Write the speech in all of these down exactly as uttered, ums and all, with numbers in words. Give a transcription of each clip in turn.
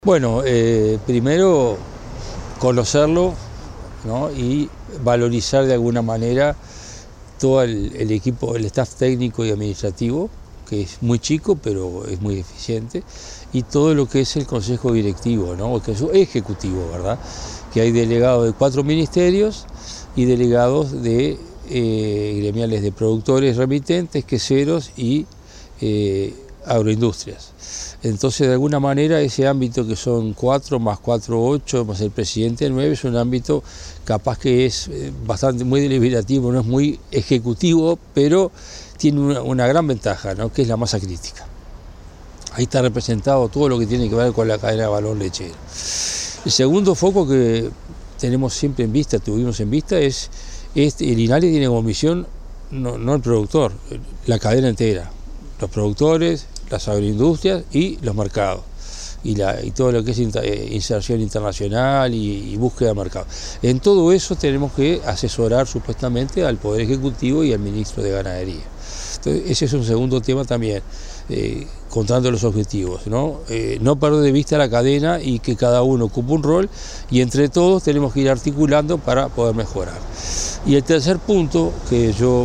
Bueno, eh, primero conocerlo, ¿no? Y valorizar de alguna manera todo el, el equipo, el staff técnico y administrativo, que es muy chico pero es muy eficiente, y todo lo que es el consejo directivo, ¿no? Que es ejecutivo, ¿verdad? Que hay delegados de cuatro ministerios y delegados de eh, gremiales de productores, remitentes, queseros y eh, agroindustrias. Entonces, de alguna manera, ese ámbito que son cuatro más cuatro, ocho, más el presidente nueve, es un ámbito capaz que es bastante muy deliberativo, no es muy ejecutivo, pero tiene una, una gran ventaja, ¿no? Que es la masa crítica. Ahí está representado todo lo que tiene que ver con la cadena de valor lechero. El segundo foco que tenemos siempre en vista, tuvimos en vista, es, es el INALI tiene como misión, no, no el productor, la cadena entera, los productores, las agroindustrias y los mercados, y, la, y todo lo que es inserción internacional y, y búsqueda de mercado. En todo eso tenemos que asesorar supuestamente al Poder Ejecutivo y al Ministro de Ganadería. Entonces, ese es un segundo tema también, eh, contando los objetivos, ¿no? Eh, no perder de vista la cadena y que cada uno ocupe un rol, y entre todos tenemos que ir articulando para poder mejorar. Y el tercer punto que yo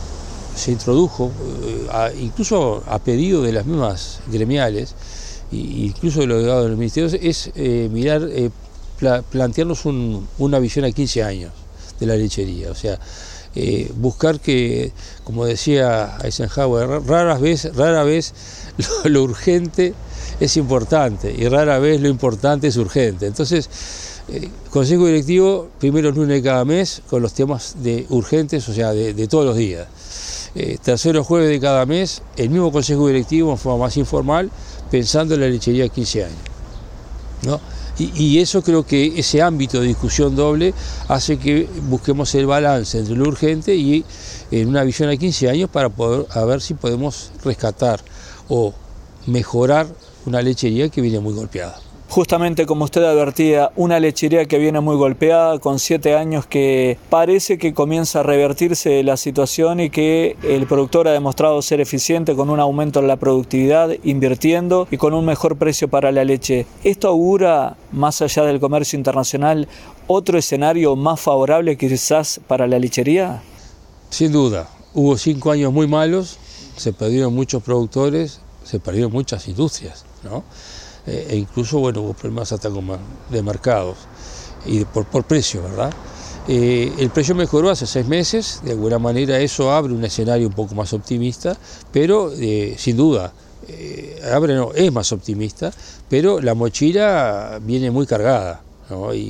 se introdujo, eh, a, incluso a pedido de las mismas gremiales, e incluso de los delegados de los ministerios, es eh, mirar, eh, pla plantearnos un, una visión a quince años de la lechería. O sea, eh, buscar que, como decía Eisenhower, rara vez, rara vez lo, lo urgente es importante y rara vez lo importante es urgente. Entonces, Eh, Consejo Directivo, primero lunes de cada mes, con los temas de urgentes, o sea, de, de todos los días. Eh, tercero jueves de cada mes, el mismo Consejo Directivo en forma más informal, pensando en la lechería de quince años, ¿no? Y, y eso, creo que ese ámbito de discusión doble hace que busquemos el balance entre lo urgente y en una visión a quince años para poder a ver si podemos rescatar o mejorar una lechería que viene muy golpeada. Justamente como usted advertía, una lechería que viene muy golpeada, con siete años, que parece que comienza a revertirse la situación y que el productor ha demostrado ser eficiente con un aumento en la productividad, invirtiendo y con un mejor precio para la leche. ¿Esto augura, más allá del comercio internacional, otro escenario más favorable quizás para la lechería? Sin duda, hubo cinco años muy malos, se perdieron muchos productores, se perdieron muchas industrias, ¿no? E incluso, bueno, hubo problemas hasta como de mercados y de, por, por precio, ¿verdad? Eh, el precio mejoró hace seis meses, de alguna manera eso abre un escenario un poco más optimista, pero eh, sin duda, eh, abre no, es más optimista, pero la mochila viene muy cargada, ¿no? y,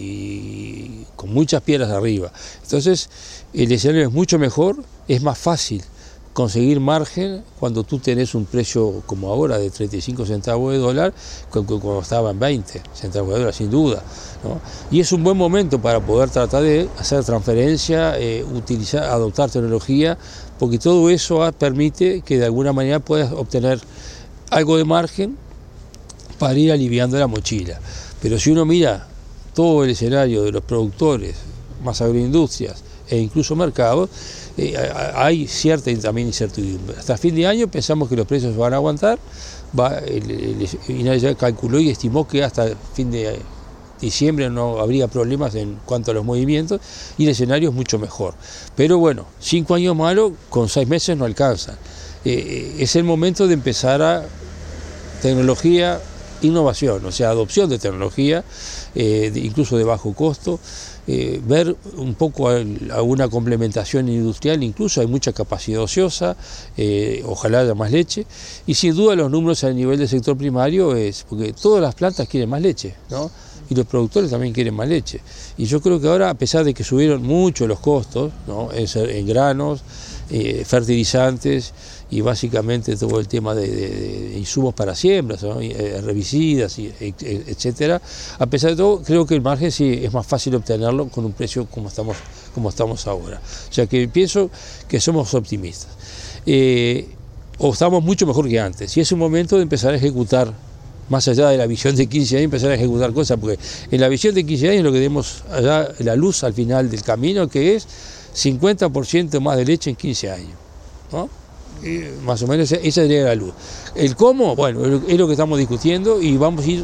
y con muchas piedras arriba. Entonces, el escenario es mucho mejor, es más fácil conseguir margen cuando tú tenés un precio como ahora de treinta y cinco centavos de dólar, cuando estaba en veinte centavos de dólar, sin duda, ¿no? Y es un buen momento para poder tratar de hacer transferencia, eh, utilizar, adoptar tecnología, porque todo eso ah, permite que de alguna manera puedas obtener algo de margen para ir aliviando la mochila. Pero si uno mira todo el escenario de los productores, más agroindustrias e incluso mercados, Eh, hay cierta también incertidumbre. Hasta fin de año pensamos que los precios van a aguantar, va, el, el, el INALI ya calculó y estimó que hasta fin de diciembre no habría problemas en cuanto a los movimientos y el escenario es mucho mejor. Pero bueno, cinco años malos con seis meses no alcanzan. Eh, es el momento de empezar a tecnología, innovación, o sea, adopción de tecnología, eh, de, incluso de bajo costo, eh, ver un poco alguna complementación industrial, incluso hay mucha capacidad ociosa, eh, ojalá haya más leche, y sin duda los números a nivel del sector primario es, porque todas las plantas quieren más leche, ¿no? Y los productores también quieren más leche. Y yo creo que ahora, a pesar de que subieron mucho los costos, ¿no? en, en granos, eh, fertilizantes y básicamente todo el tema de, de, de insumos para siembras, ¿no? herbicidas, y, etcétera. A pesar de todo, creo que el margen sí es más fácil obtenerlo con un precio como estamos, como estamos ahora. O sea que pienso que somos optimistas. Eh, o estamos mucho mejor que antes. Y es un momento de empezar a ejecutar, más allá de la visión de quince años, empezar a ejecutar cosas, porque en la visión de quince años lo que tenemos allá, la luz al final del camino, que es cincuenta por ciento más de leche en quince años, ¿no? Y más o menos esa sería la luz. El cómo, bueno, es lo que estamos discutiendo y vamos a ir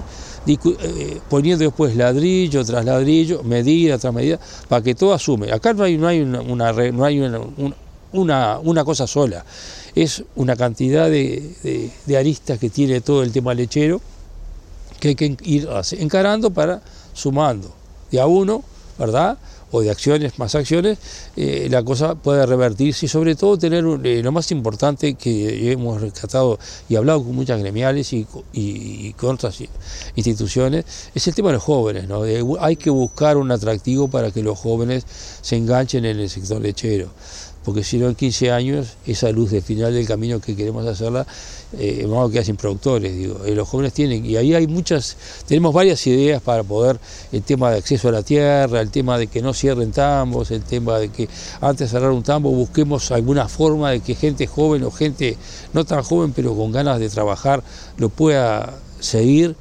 eh, poniendo después ladrillo tras ladrillo, medida tras medida, para que todo asume. Acá no hay, no hay, una, una, no hay una, una, una cosa sola, es una cantidad de, de, de aristas que tiene todo el tema lechero, que hay que ir encarando para sumando de a uno, ¿verdad?, o de acciones más acciones, eh, la cosa puede revertirse y sobre todo tener eh, lo más importante que hemos rescatado y hablado con muchas gremiales y, y, y con otras instituciones, es el tema de los jóvenes, ¿no? De, hay que buscar un atractivo para que los jóvenes se enganchen en el sector lechero, porque si no en quince años, esa luz del final del camino que queremos hacerla, eh, vamos a quedar sin productores, digo, eh, los jóvenes tienen, y ahí hay muchas, tenemos varias ideas para poder, el tema de acceso a la tierra, el tema de que no cierren tambos, el tema de que antes de cerrar un tambo busquemos alguna forma de que gente joven o gente no tan joven pero con ganas de trabajar lo pueda seguir,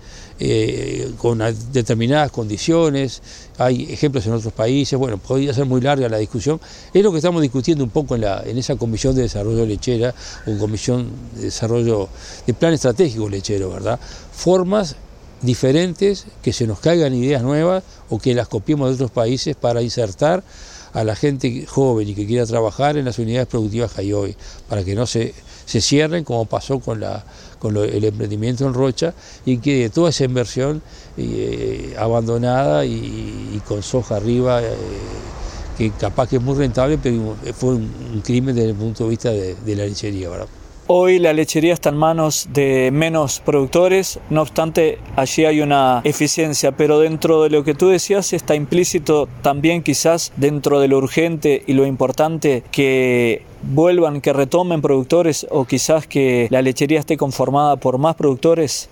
Eh, con determinadas condiciones. Hay ejemplos en otros países, bueno, podría ser muy larga la discusión, es lo que estamos discutiendo un poco en, la, en esa comisión de desarrollo lechera, o comisión de desarrollo de plan estratégico lechero, ¿verdad? Formas diferentes, que se nos caigan ideas nuevas o que las copiemos de otros países para insertar a la gente joven y que quiera trabajar en las unidades productivas que hay hoy, para que no se, se cierren como pasó con, la, con lo, el emprendimiento en Rocha, y que toda esa inversión eh, abandonada y, y con soja arriba, eh, que capaz que es muy rentable, pero fue un, un crimen desde el punto de vista de, de la lechería, ¿verdad? Hoy la lechería está en manos de menos productores, no obstante allí hay una eficiencia, pero dentro de lo que tú decías está implícito también quizás dentro de lo urgente y lo importante que vuelvan, que retomen productores, o quizás que la lechería esté conformada por más productores.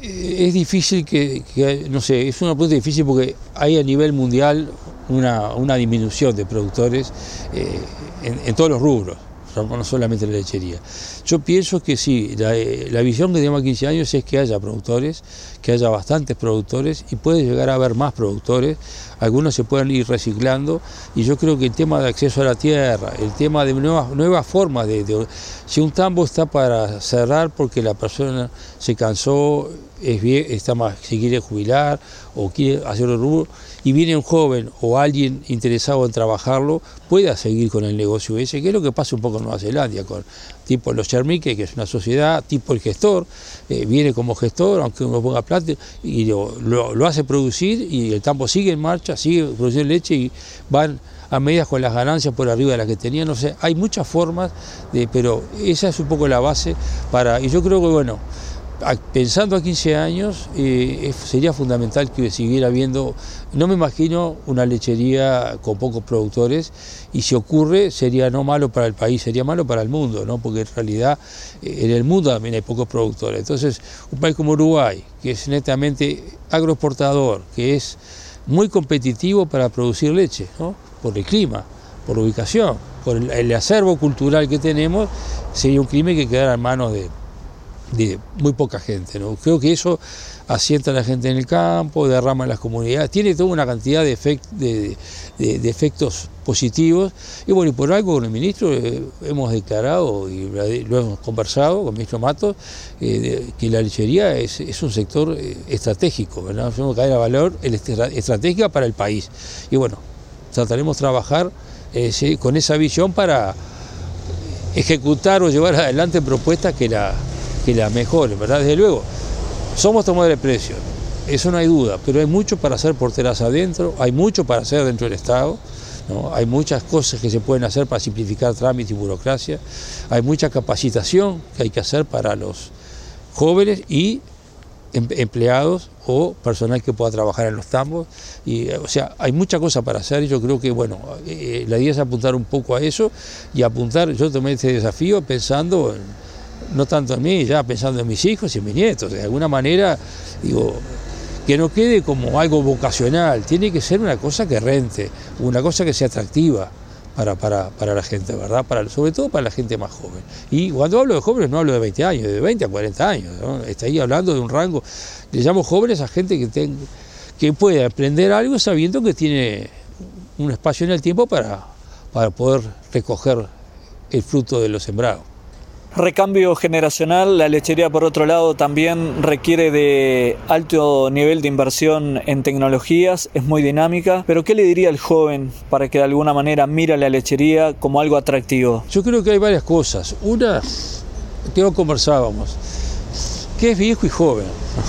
Es difícil que, que no sé, es una pregunta difícil porque hay a nivel mundial una, una disminución de productores eh, en, en todos los rubros, no solamente la lechería. Yo pienso que sí, la, la visión que tenemos a quince años es que haya productores, que haya bastantes productores, y puede llegar a haber más productores, algunos se pueden ir reciclando, y yo creo que el tema de acceso a la tierra, el tema de nuevas, nuevas formas de, de... Si un tambo está para cerrar porque la persona se cansó, es bien, está más, se quiere jubilar o quiere hacer el rubro, y viene un joven o alguien interesado en trabajarlo, pueda seguir con el negocio ese, que es lo que pasa un poco en Nueva Zelanda, con tipo los Chermique, que es una sociedad, tipo el gestor, eh, viene como gestor, aunque uno ponga plata, y lo, lo, lo hace producir, y el tambo sigue en marcha, sigue produciendo leche, y van a medias con las ganancias por arriba de las que tenían. No sé, hay muchas formas, de, pero esa es un poco la base para, y yo creo que bueno, pensando a quince años, eh, sería fundamental que siguiera habiendo, no me imagino una lechería con pocos productores, y si ocurre sería no malo para el país, sería malo para el mundo, ¿no? Porque en realidad eh, en el mundo también hay pocos productores. Entonces, un país como Uruguay, que es netamente agroexportador, que es muy competitivo para producir leche, ¿no? Por el clima, por la ubicación, por el, el acervo cultural que tenemos, sería un crimen que quedara en manos de de muy poca gente, ¿no? Creo que eso asienta a la gente en el campo, derrama en las comunidades, tiene toda una cantidad de, efect, de, de, de efectos positivos, y bueno, y por algo con el ministro eh, hemos declarado y lo hemos conversado con el ministro Matos, eh, de, que la lechería es, es un sector eh, estratégico, ¿verdad? Tenemos que dar valor estratégica para el país, y bueno, trataremos de trabajar eh, sí, con esa visión para ejecutar o llevar adelante propuestas que la que la mejoren, ¿verdad? Desde luego, somos tomadores de precios, eso no hay duda, pero hay mucho para hacer porteras adentro, hay mucho para hacer dentro del Estado, ¿no? Hay muchas cosas que se pueden hacer para simplificar trámites y burocracia, hay mucha capacitación que hay que hacer para los jóvenes y empleados o personal que pueda trabajar en los tambos, y, o sea, hay mucha cosa para hacer, y yo creo que, bueno, eh, la idea es apuntar un poco a eso, y apuntar, yo tomé este desafío pensando en, no tanto en mí, ya pensando en mis hijos y en mis nietos, de alguna manera, digo, que no quede como algo vocacional, tiene que ser una cosa que rente, una cosa que sea atractiva para, para, para la gente, ¿verdad? Para, sobre todo para la gente más joven. Y cuando hablo de jóvenes no hablo de veinte años, de veinte a cuarenta años, ¿no? Estoy hablando de un rango, le llamo jóvenes a gente que, ten, que pueda emprender algo sabiendo que tiene un espacio en el tiempo para, para poder recoger el fruto de lo sembrado. Recambio generacional, la lechería por otro lado también requiere de alto nivel de inversión en tecnologías, es muy dinámica, pero ¿qué le diría al joven para que de alguna manera mire la lechería como algo atractivo? Yo creo que hay varias cosas. Una, que hoy conversábamos, ¿qué es viejo y joven?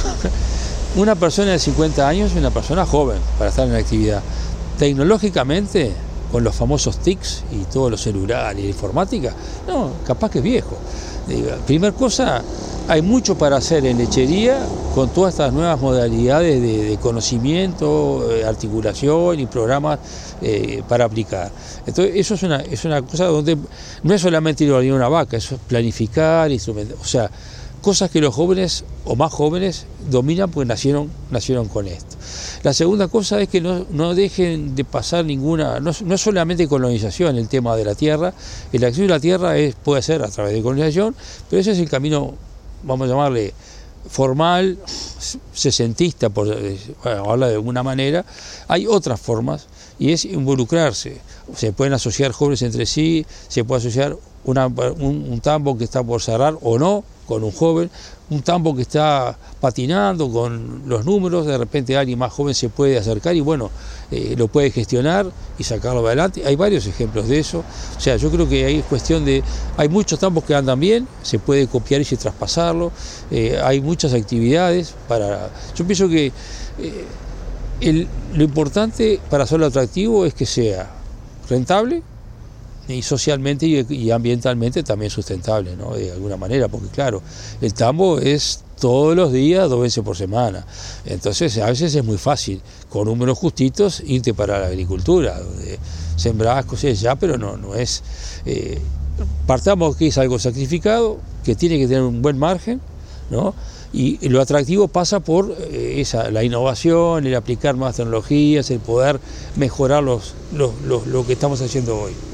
Una persona de cincuenta años es una persona joven para estar en la actividad. Tecnológicamente, con los famosos T I Cs y todos los celulares y la informática, no, capaz que es viejo. Primer cosa, hay mucho para hacer en lechería con todas estas nuevas modalidades de, de conocimiento, de articulación y programas eh, para aplicar. Entonces, eso es una, es una cosa donde no es solamente ir a una vaca, eso es planificar, instrumentar, o sea, cosas que los jóvenes o más jóvenes dominan porque nacieron, nacieron con esto. La segunda cosa es que no, no dejen de pasar ninguna, no, no es solamente colonización el tema de la tierra, el acceso a la tierra es, puede ser a través de colonización, pero ese es el camino, vamos a llamarle formal, sesentista, por bueno, hablar de alguna manera. Hay otras formas y es involucrarse. Se pueden asociar jóvenes entre sí, se puede asociar una, un, un tambo que está por cerrar o no, con un joven, un tambo que está patinando con los números, de repente alguien más joven se puede acercar y bueno, eh, lo puede gestionar y sacarlo adelante. Hay varios ejemplos de eso, o sea, yo creo que hay cuestión de, hay muchos tambos que andan bien, se puede copiar y traspasarlo, eh, hay muchas actividades para, yo pienso que eh, el, lo importante para hacerlo atractivo es que sea rentable, y socialmente y, y ambientalmente también sustentable, ¿no? De alguna manera, porque claro, el tambo es todos los días, dos veces por semana, entonces a veces es muy fácil, con números justitos, irte para la agricultura, donde sembrás cosas ya, pero no, no es, eh, partamos que es algo sacrificado, que tiene que tener un buen margen, ¿no? Y lo atractivo pasa por eh, esa, la innovación, el aplicar más tecnologías, el poder mejorar los, los, los, lo que estamos haciendo hoy.